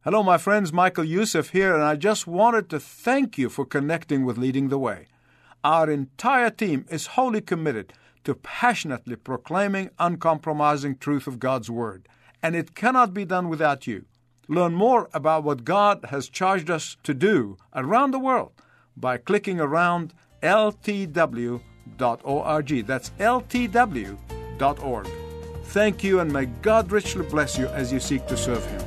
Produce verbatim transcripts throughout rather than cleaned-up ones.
Hello, my friends. Michael Youssef here, and I just wanted to thank you for connecting with Leading the Way. Our entire team is wholly committed to passionately proclaiming uncompromising truth of God's Word, and it cannot be done without you. Learn more about what God has charged us to do around the world by clicking around L T W dot org. That's L T W dot org. Thank you, and may God richly bless you as you seek to serve Him.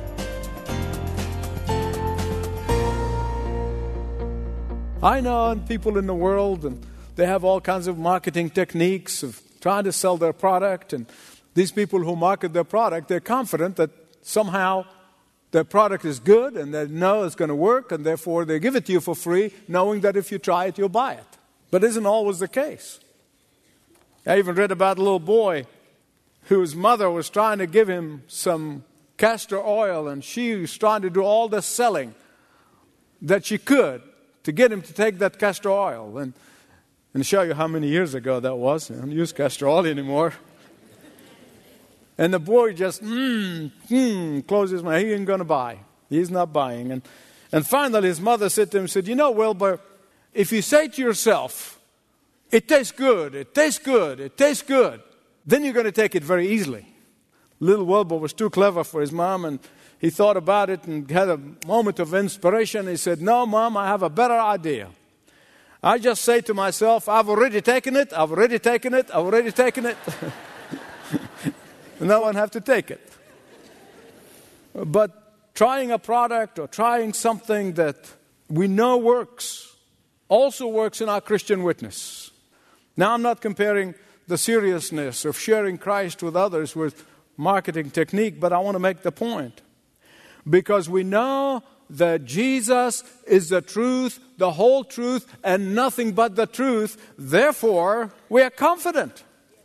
I know people in the world, and they have all kinds of marketing techniques of trying to sell their product. And these people who market their product, they're confident that somehow their product is good and they know it's going to work, and therefore they give it to you for free, knowing that if you try it, you'll buy it. But isn't always the case. I even read about a little boy whose mother was trying to give him some castor oil, and she was trying to do all the selling that she could to get him to take that castor oil. And, and to show you how many years ago that was, I don't use castor oil anymore. And the boy just, mm, mm, closes his mouth. He ain't going to buy. He's not buying. And, and finally his mother said to him, said, you know, Wilbur, if you say to yourself, it tastes good, it tastes good, it tastes good, then you're going to take it very easily. Little Wilbur was too clever for his mom, and he thought about it and had a moment of inspiration. He said, no, Mom, I have a better idea. I just say to myself, I've already taken it, I've already taken it, I've already taken it. No one have to take it. But trying a product or trying something that we know works also works in our Christian witness. Now, I'm not comparing the seriousness of sharing Christ with others with marketing technique, but I want to make the point. Because we know that Jesus is the truth, the whole truth, and nothing but the truth. Therefore, we are confident.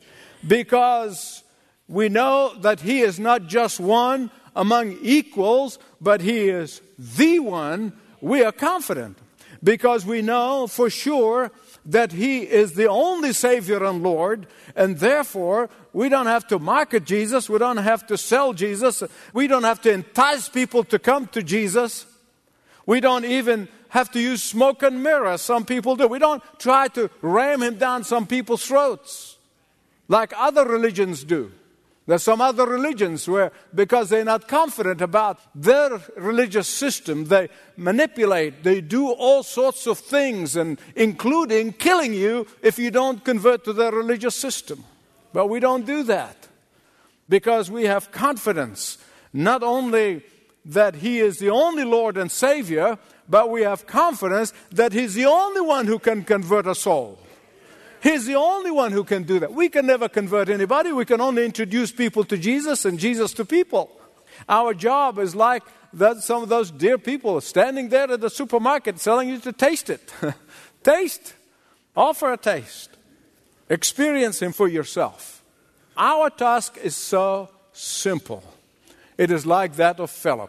Because we know that He is not just one among equals, but He is the one. We are confident because we know for sure that He is the only Savior and Lord, and therefore we don't have to market Jesus, we don't have to sell Jesus, we don't have to entice people to come to Jesus. We don't even have to use smoke and mirrors. Some people do. We don't try to ram Him down some people's throats like other religions do. There's some other religions where, because they're not confident about their religious system, they manipulate, they do all sorts of things, and including killing you if you don't convert to their religious system. But we don't do that because we have confidence, not only that He is the only Lord and Savior, but we have confidence that He's the only one who can convert a soul. He's the only one who can do that. We can never convert anybody. We can only introduce people to Jesus and Jesus to people. Our job is like that some of those dear people standing there at the supermarket telling you to taste it. Taste. Offer a taste. Experience Him for yourself. Our task is so simple. It is like that of Philip.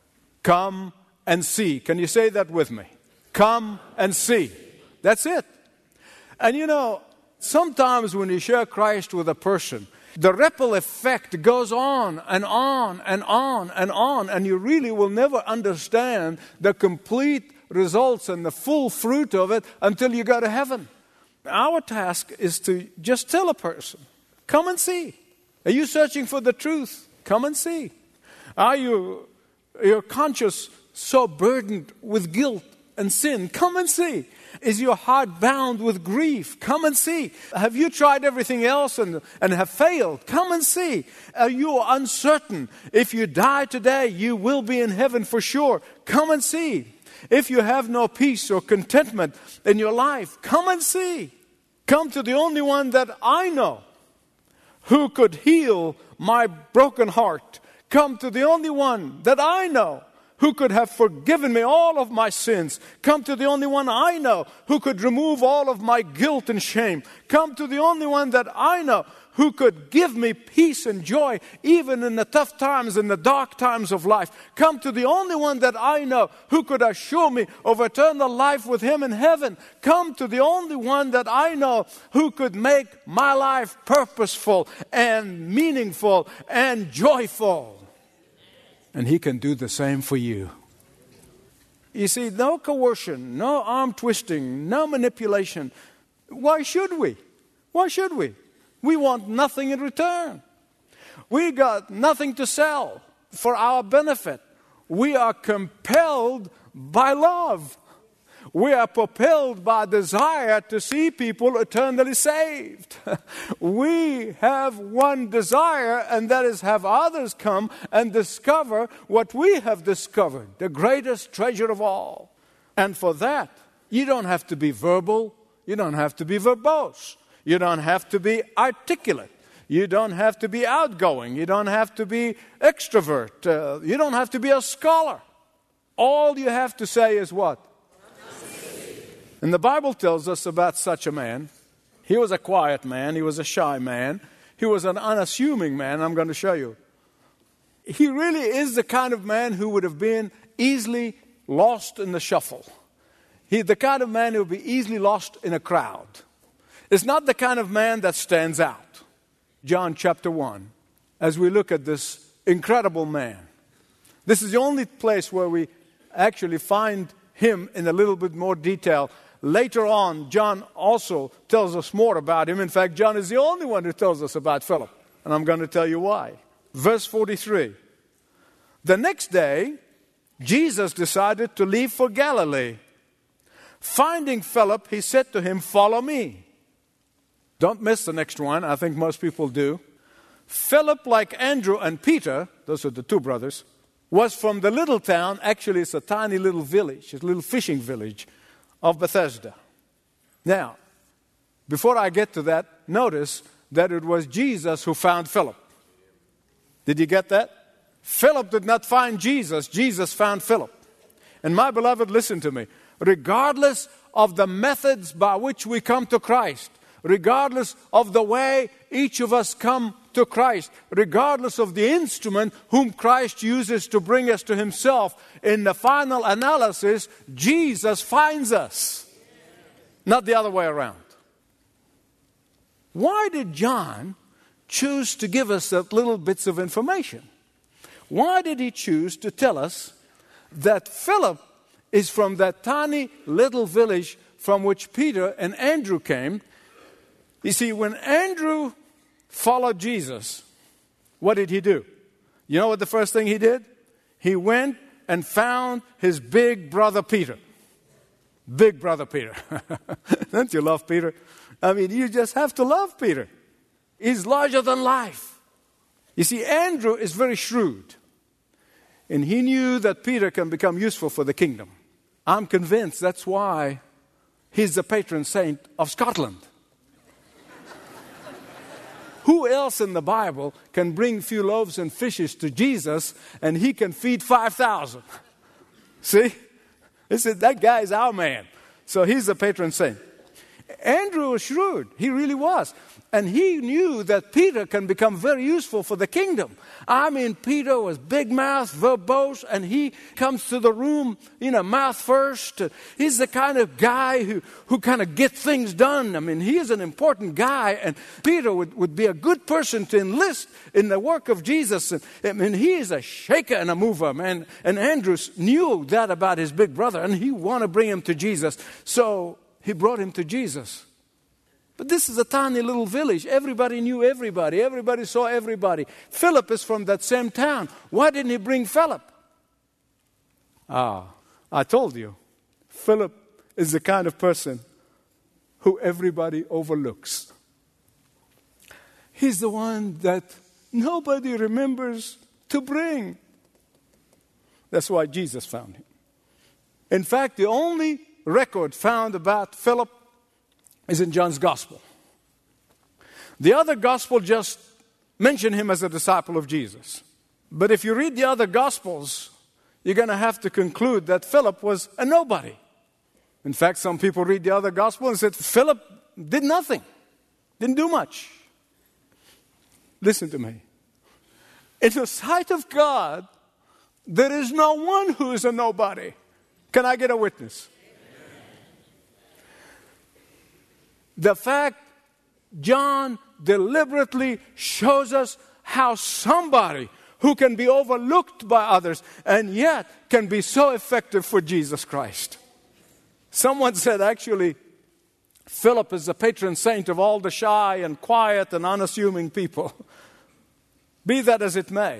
Come and see. Can you say that with me? Come and see. That's it. And you know, sometimes when you share Christ with a person, the ripple effect goes on and on and on and on, and you really will never understand the complete results and the full fruit of it until you go to heaven. Our task is to just tell a person, come and see. Are you searching for the truth? Come and see. Are you, your conscience so burdened with guilt and sin? Come and see. Is your heart bound with grief? Come and see. Have you tried everything else and, and have failed? Come and see. Are you uncertain? If you die today, you will be in heaven for sure. Come and see. If you have no peace or contentment in your life, come and see. Come to the only one that I know who could heal my broken heart. Come to the only one that I know who could have forgiven me all of my sins. Come to the only one I know who could remove all of my guilt and shame. Come to the only one that I know who could give me peace and joy even in the tough times, in the dark times of life. Come to the only one that I know who could assure me of eternal life with Him in heaven. Come to the only one that I know who could make my life purposeful and meaningful and joyful. And He can do the same for you. You see, no coercion, no arm twisting, no manipulation. Why should we? Why should we? We want nothing in return. We got nothing to sell for our benefit. We are compelled by love. We are propelled by desire to see people eternally saved. We have one desire, and that is have others come and discover what we have discovered, the greatest treasure of all. And for that, you don't have to be verbal. You don't have to be verbose. You don't have to be articulate. You don't have to be outgoing. You don't have to be extrovert. Uh, you don't have to be a scholar. All you have to say is what? And the Bible tells us about such a man. He was a quiet man. He was a shy man. He was an unassuming man. I'm going to show you. He really is the kind of man who would have been easily lost in the shuffle. He's the kind of man who would be easily lost in a crowd. It's not the kind of man that stands out. John chapter one, as we look at this incredible man. This is the only place where we actually find him in a little bit more detail. Later on, John also tells us more about him. In fact, John is the only one who tells us about Philip. And I'm going to tell you why. Verse forty-three. The next day, Jesus decided to leave for Galilee. Finding Philip, he said to him, "Follow me." Don't miss the next one. I think most people do. Philip, like Andrew and Peter, those are the two brothers, was from the little town, actually it's a tiny little village, a little fishing village of Bethsaida. Now, before I get to that, notice that it was Jesus who found Philip. Did you get that? Philip did not find Jesus. Jesus found Philip. And my beloved, listen to me. Regardless of the methods by which we come to Christ, regardless of the way each of us come to Christ, regardless of the instrument whom Christ uses to bring us to Himself, in the final analysis, Jesus finds us, not the other way around. Why did John choose to give us that little bits of information? Why did he choose to tell us that Philip is from that tiny little village from which Peter and Andrew came? You see, when Andrew followed Jesus, what did he do? You know what the first thing he did? He went and found his big brother Peter. Big brother Peter. Don't you love Peter? I mean, you just have to love Peter. He's larger than life. You see, Andrew is very shrewd. And he knew that Peter can become useful for the kingdom. I'm convinced that's why he's the patron saint of Scotland. Who else in the Bible can bring few loaves and fishes to Jesus and he can feed five thousand? See? They said, that guy is our man. So he's the patron saint. Andrew was shrewd. He really was. And he knew that Peter can become very useful for the kingdom. I mean, Peter was big mouth, verbose, and he comes to the room, you know, mouth first. He's the kind of guy who, who kind of gets things done. I mean, he is an important guy, and Peter would, would be a good person to enlist in the work of Jesus. And, I mean, he is a shaker and a mover, man. And Andrew knew that about his big brother, and he wanted to bring him to Jesus. So he brought him to Jesus. But this is a tiny little village. Everybody knew everybody. Everybody saw everybody. Philip is from that same town. Why didn't he bring Philip? Ah, I told you. Philip is the kind of person who everybody overlooks. He's the one that nobody remembers to bring. That's why Jesus found him. In fact, the only record found about Philip is in John's Gospel. The other Gospel just mentioned him as a disciple of Jesus. But if you read the other Gospels, you're going to have to conclude that Philip was a nobody. In fact, some people read the other Gospel and said, Philip did nothing, didn't do much. Listen to me. In the sight of God, there is no one who is a nobody. Can I get a witness? The fact John deliberately shows us how somebody who can be overlooked by others and yet can be so effective for Jesus Christ. Someone said actually, Philip is the patron saint of all the shy and quiet and unassuming people. Be that as it may.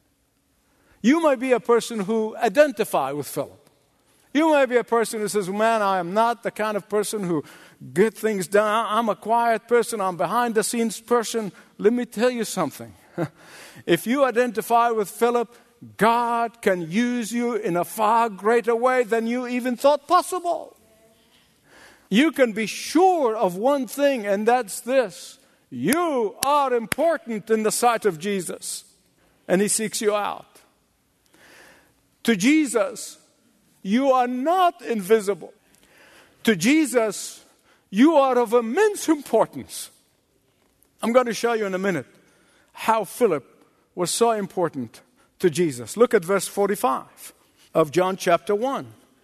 You may be a person who identifies with Philip. You may be a person who says, man, I am not the kind of person who get things done. I'm a quiet person. I'm behind the scenes person. Let me tell you something. If you identify with Philip, God can use you in a far greater way than you even thought possible. You can be sure of one thing, and that's this. You are important in the sight of Jesus, and He seeks you out. To Jesus, you are not invisible. To Jesus, you are of immense importance. I'm going to show you in a minute how Philip was so important to Jesus. Look at verse forty-five of John chapter one.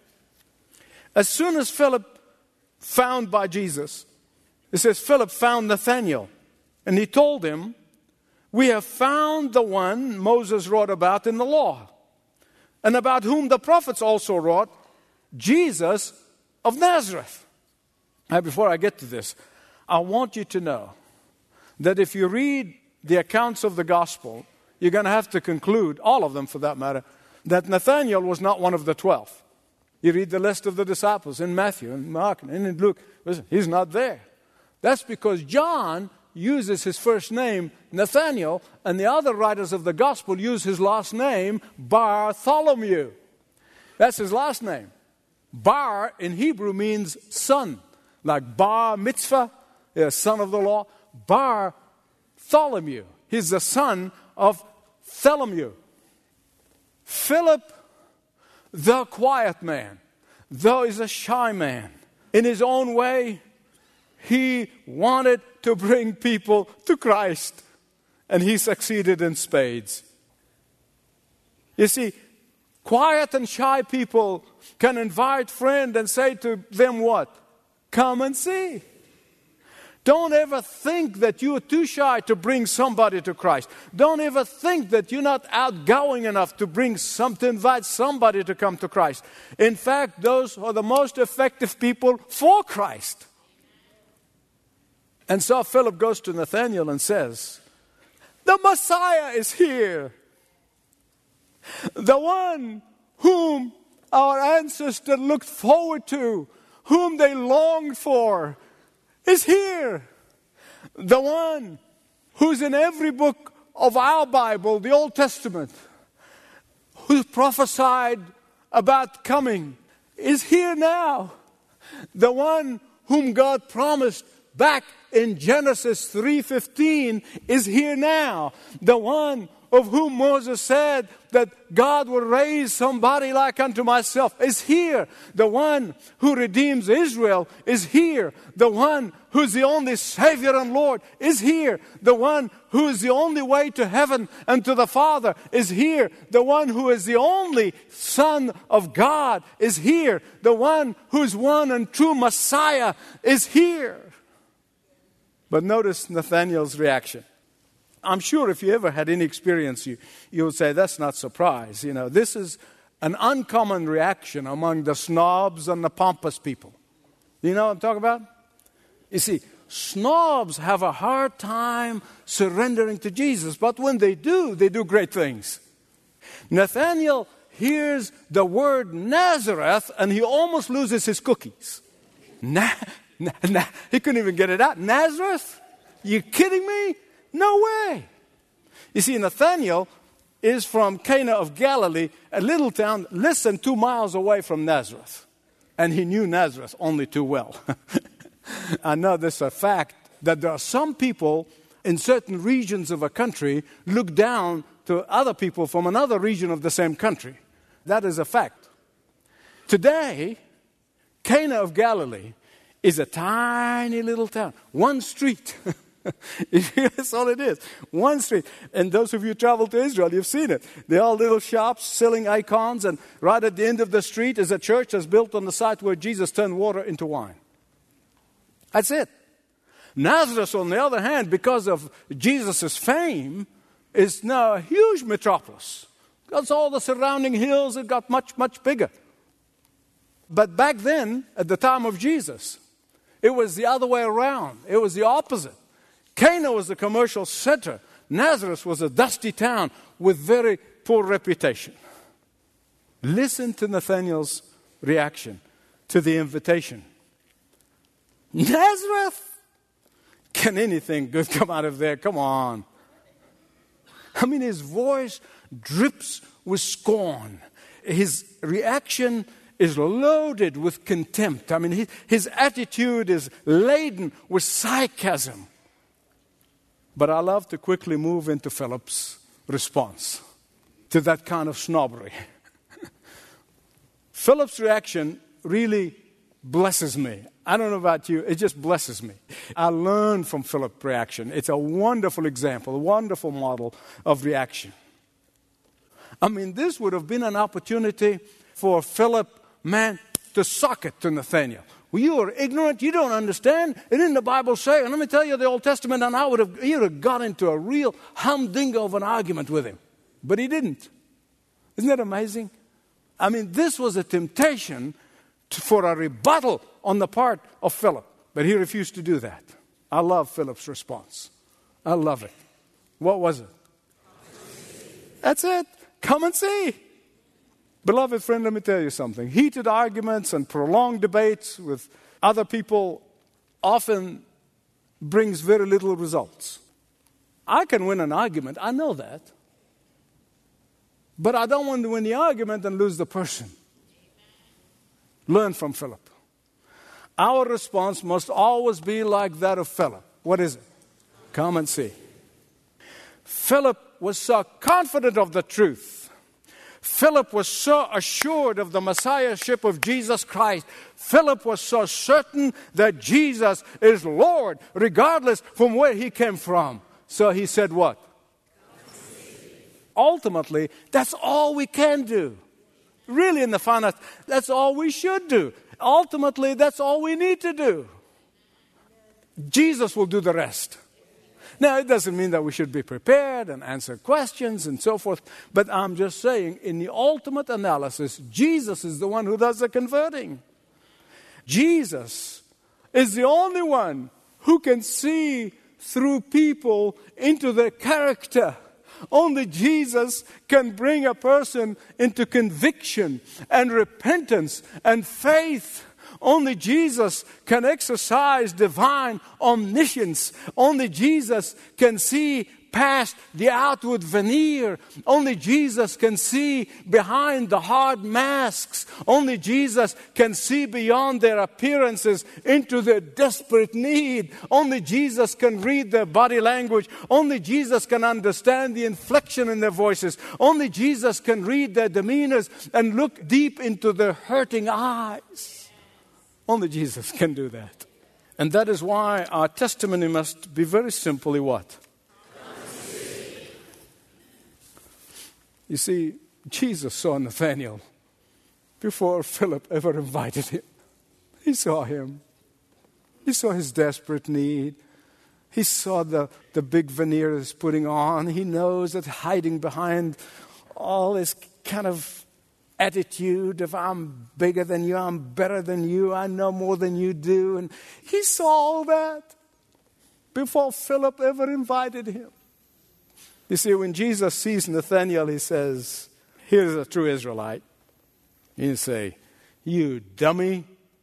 As soon as Philip found by Jesus, it says Philip found Nathanael, and he told him, we have found the one Moses wrote about in the law, and about whom the prophets also wrote, Jesus of Nazareth. Now, before I get to this, I want you to know that if you read the accounts of the gospel, you're going to have to conclude, all of them for that matter, that Nathanael was not one of the twelve. You read the list of the disciples in Matthew and Mark and in Luke, listen, he's not there. That's because John uses his first name, Nathanael, and the other writers of the gospel use his last name, Bartholomew. That's his last name. Bar in Hebrew means son, like bar mitzvah, yeah, son of the law. Bartholomew. He's the son of Tholomew. Philip, the quiet man, though he's a shy man, in his own way, he wanted to bring people to Christ, and he succeeded in spades. You see, quiet and shy people can invite friends and say to them what? Come and see. Don't ever think that you are too shy to bring somebody to Christ. Don't ever think that you're not outgoing enough to bring some, to invite somebody to come to Christ. In fact, those are the most effective people for Christ. And so Philip goes to Nathanael and says, the Messiah is here. The one whom our ancestors looked forward to, whom they longed for, is here. The one who's in every book of our Bible, the Old Testament, who's prophesied about coming, is here now. The one whom God promised back in Genesis three fifteen is here now. The one of whom Moses said that God will raise somebody like unto myself is here. The one who redeems Israel is here. The one who's the only Savior and Lord is here. The one who is the only way to heaven and to the Father is here. The one who is the only Son of God is here. The one who's one and true Messiah is here. But notice Nathanael's reaction. I'm sure if you ever had any experience, you, you would say, that's not surprise. You know, this is an uncommon reaction among the snobs and the pompous people. You know what I'm talking about? You see, snobs have a hard time surrendering to Jesus, but when they do, they do great things. Nathanael hears the word Nazareth, and he almost loses his cookies. Na- na- na- he couldn't even get it out. Nazareth? You kidding me? No way. You see, Nathanael is from Cana of Galilee, a little town less than two miles away from Nazareth. And he knew Nazareth only too well. I know this is a fact, that there are some people in certain regions of a country look down to other people from another region of the same country. That is a fact. Today, Cana of Galilee is a tiny little town. One street. That's all it is. One street. And those of you who travel to Israel, you've seen it. They're all little shops selling icons, and right at the end of the street is a church that's built on the site where Jesus turned water into wine. That's it. Nazareth, on the other hand, because of Jesus' fame, is now a huge metropolis. Because all the surrounding hills, it got much, much bigger. But back then, at the time of Jesus, it was the other way around. It was the opposite. Cana was the commercial center. Nazareth was a dusty town with very poor reputation. Listen to Nathanael's reaction to the invitation. Nazareth? Can anything good come out of there? Come on. I mean, his voice drips with scorn. His reaction is loaded with contempt. I mean, his, his attitude is laden with sarcasm. But I love to quickly move into Philip's response to that kind of snobbery. Philip's reaction really blesses me. I don't know about you, it just blesses me. I learn from Philip's reaction. It's a wonderful example, a wonderful model of reaction. I mean, this would have been an opportunity for Philip, man, to sock it to Nathanael. Well, you are ignorant, you don't understand. It didn't the Bible say, and let me tell you the Old Testament, and I would have, he would have got into a real humdinger of an argument with him. But he didn't. Isn't that amazing? I mean, this was a temptation to, for a rebuttal on the part of Philip. But he refused to do that. I love Philip's response. I love it. What was it? That's it. Come and see. Beloved friend, let me tell you something. Heated arguments and prolonged debates with other people often brings very little results. I can win an argument. I know that. But I don't want to win the argument and lose the person. Learn from Philip. Our response must always be like that of Philip. What is it? Come and see. Philip was so confident of the truth. Philip was so assured of the Messiahship of Jesus Christ. Philip was so certain that Jesus is Lord, regardless from where he came from. So he said what? Ultimately, that's all we can do. Really, in the final, that's all we should do. Ultimately, that's all we need to do. Jesus will do the rest. Now, it doesn't mean that we should be prepared and answer questions and so forth. But I'm just saying, in the ultimate analysis, Jesus is the one who does the converting. Jesus is the only one who can see through people into their character. Only Jesus can bring a person into conviction and repentance and faith. Only Jesus can exercise divine omniscience. Only Jesus can see past the outward veneer. Only Jesus can see behind the hard masks. Only Jesus can see beyond their appearances into their desperate need. Only Jesus can read their body language. Only Jesus can understand the inflection in their voices. Only Jesus can read their demeanors and look deep into their hurting eyes. Only Jesus can do that. And that is why our testimony must be very simply what? You see, Jesus saw Nathanael before Philip ever invited him. He saw him. He saw his desperate need. He saw the, the big veneer he's putting on. He knows that hiding behind all this kind of attitude of I'm bigger than you, I'm better than you, I know more than you do. And he saw all that before Philip ever invited him. You see, when Jesus sees Nathanael, he says, here's a true Israelite. You say, you dummy.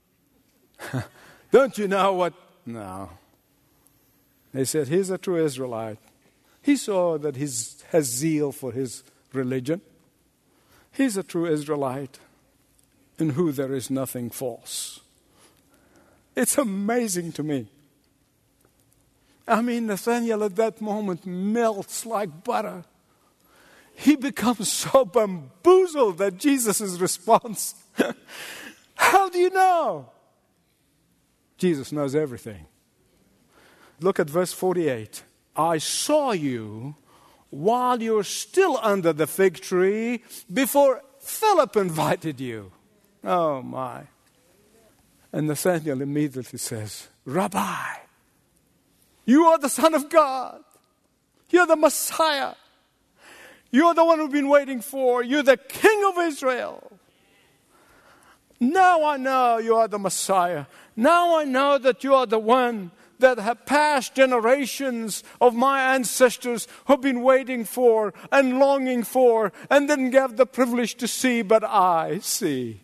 Don't you know what? No. They said, here's a true Israelite. He saw that he has zeal for his religion. He's a true Israelite in who there is nothing false. It's amazing to me. I mean, Nathanael at that moment melts like butter. He becomes so bamboozled at Jesus' response. How do you know? Jesus knows everything. Look at verse forty-eight. I saw you while you were still under the fig tree before Philip invited you. Oh, my. And Nathanael immediately says, Rabbi, you are the Son of God. You're the Messiah. You're the one we've been waiting for. You're the King of Israel. Now I know you are the Messiah. Now I know that you are the one that have past generations of my ancestors have been waiting for and longing for and didn't have the privilege to see, but I see.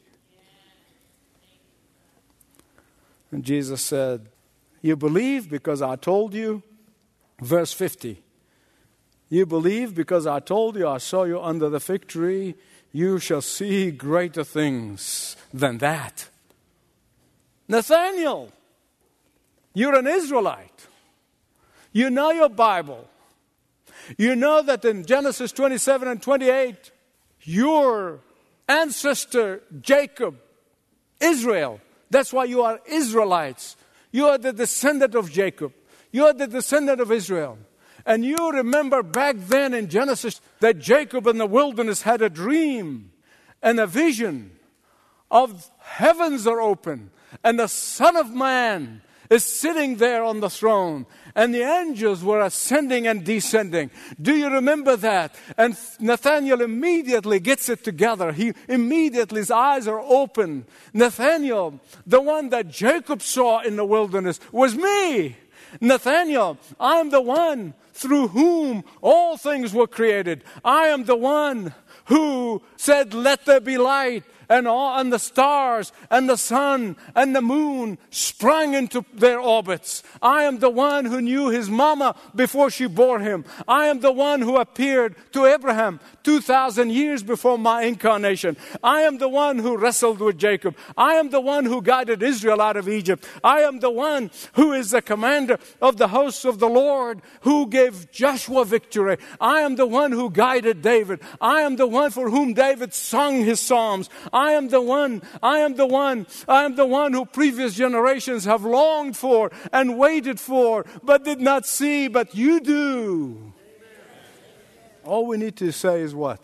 And Jesus said, you believe because I told you? Verse fifty. You believe because I told you, I saw you under the fig tree. You shall see greater things than that. Nathanael, you're an Israelite. You know your Bible. You know that in Genesis twenty-seven and twenty-eight, your ancestor Jacob, Israel, that's why you are Israelites. You are the descendant of Jacob. You are the descendant of Israel. And you remember back then in Genesis that Jacob in the wilderness had a dream and a vision of heavens are open and the Son of Man is sitting there on the throne and the angels were ascending and descending. Do you remember that? And Nathanael immediately gets it together. He immediately, his eyes are open. Nathanael, the one that Jacob saw in the wilderness, was me. Nathanael, I am the one through whom all things were created. I am the one who said, let there be light. And all, and the stars and the sun and the moon sprang into their orbits. I am the one who knew his mama before she bore him. I am the one who appeared to Abraham two thousand years before my incarnation. I am the one who wrestled with Jacob. I am the one who guided Israel out of Egypt. I am the one who is the commander of the hosts of the Lord, who gave Joshua victory. I am the one who guided David. I am the one for whom David sung his psalms. I am the one, I am the one, I am the one who previous generations have longed for and waited for, but did not see, but you do. All we need to say is what?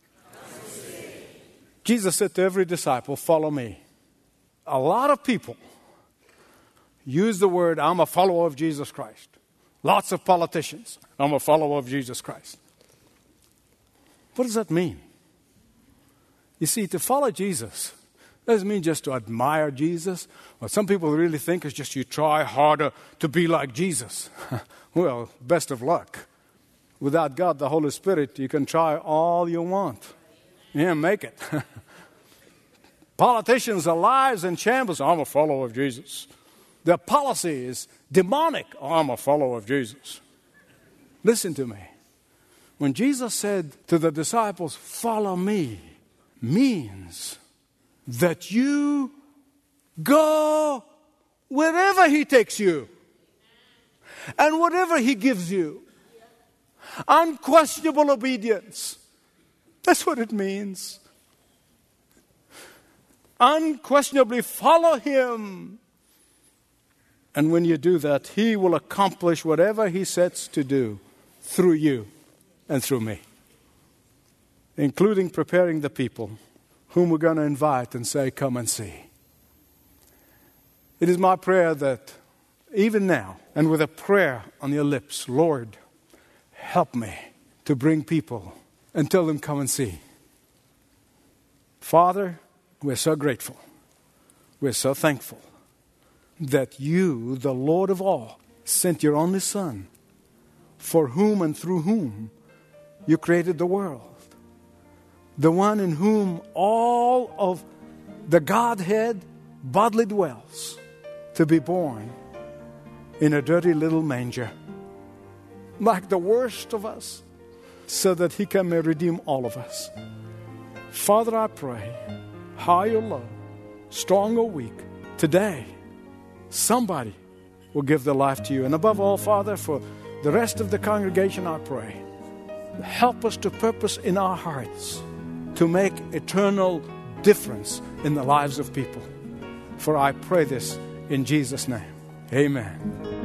Jesus said to every disciple, follow me. A lot of people use the word, I'm a follower of Jesus Christ. Lots of politicians, I'm a follower of Jesus Christ. What does that mean? You see, to follow Jesus doesn't mean just to admire Jesus. What some people really think is just you try harder to be like Jesus. Well, best of luck. Without God, the Holy Spirit, you can try all you want. You can't make it. Politicians are liars and shambles. I'm a follower of Jesus. Their policy is demonic. I'm a follower of Jesus. Listen to me. When Jesus said to the disciples, follow me, means that you go wherever he takes you and whatever he gives you. Unquestionable obedience. That's what it means. Unquestionably follow him. And when you do that, he will accomplish whatever he sets to do through you and through me, including preparing the people whom we're going to invite and say, come and see. It is my prayer that even now, and with a prayer on your lips, Lord, help me to bring people and tell them, come and see. Father, we're so grateful. We're so thankful that you, the Lord of all, sent your only Son, for whom and through whom you created the world. The one in whom all of the Godhead bodily dwells, to be born in a dirty little manger, like the worst of us, so that he can redeem all of us. Father, I pray, high or low, strong or weak, today, somebody will give their life to you. And above all, Father, for the rest of the congregation, I pray, help us to purpose in our hearts to make eternal difference in the lives of people. For I pray this in Jesus' name. Amen.